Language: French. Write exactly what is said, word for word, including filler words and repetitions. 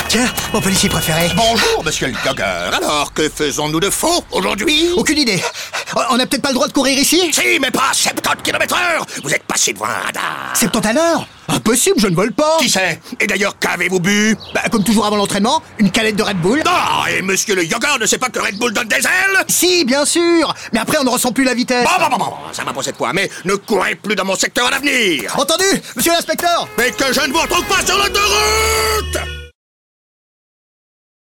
Tiens, mon policier préféré. Bonjour, monsieur le jogger. Alors, que faisons-nous de faux aujourd'hui? Aucune idée. On n'a peut-être pas le droit de courir ici? Si, mais pas à soixante-dix kilomètres heure. Vous êtes passé devant un radar. soixante à l'heure? Impossible, je ne vole pas. Qui sait? Et d'ailleurs, qu'avez-vous bu? Bah, comme toujours avant l'entraînement, une canette de Red Bull. Non, et monsieur le jogger ne sait pas que Red Bull donne des ailes? Si, bien sûr. Mais après, on ne ressent plus la vitesse. Bon, bon, bon, bon, ça va pour cette fois, mais ne courez plus dans mon secteur à l'avenir. Entendu, monsieur l'inspecteur? Mais que je ne vous retrouve pas sur l'autoroute!